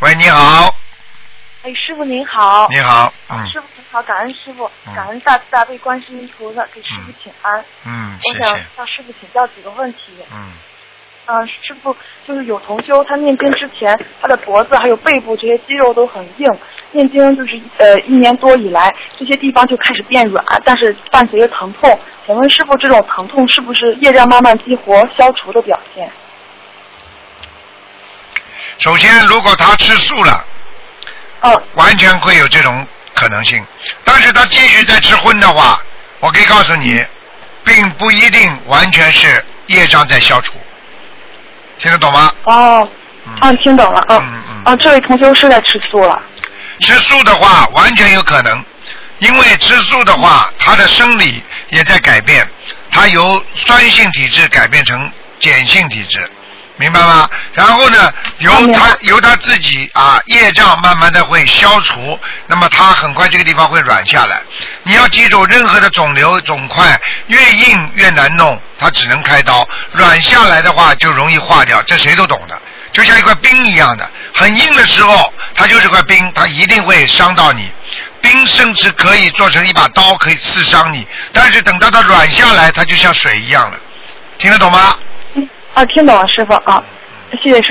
喂，你好。 哎，师傅您好。 你好。 师傅您好，感恩师傅，感恩大慈大悲观世音菩萨，给师傅请安。 谢谢。 我想向师傅请教几个问题。师傅，就是有同修，他念经之前，他的脖子还有背部这些肌肉都很硬，念经就是1年多以来，这些地方就开始变软，但是伴随着疼痛。请问师傅，这种疼痛是不是业障慢慢激活消除的表现？ 首先，如果他吃素了，完全会有这种可能性。但是他继续再吃荤的话，我可以告诉你，并不一定完全是业障在消除。听得懂吗？ 听懂了。这位同修是在吃素了。 吃素的话，完全有可能，因为吃素的话，他的生理也在改变，他由酸性体质改变成碱性体质。明白吗？然后呢，由他自己业障慢慢的会消除，那么他很快这个地方会软下来。你要记住，任何的肿瘤肿块越硬越难弄，它只能开刀。软下来的话就容易化掉，这谁都懂的，就像一块冰一样的，很硬的时候它就是块冰，它一定会伤到你。冰甚至可以做成一把刀，可以刺伤你，但是等到它软下来，它就像水一样了。听得懂吗？ 听懂了，师傅谢谢师傅。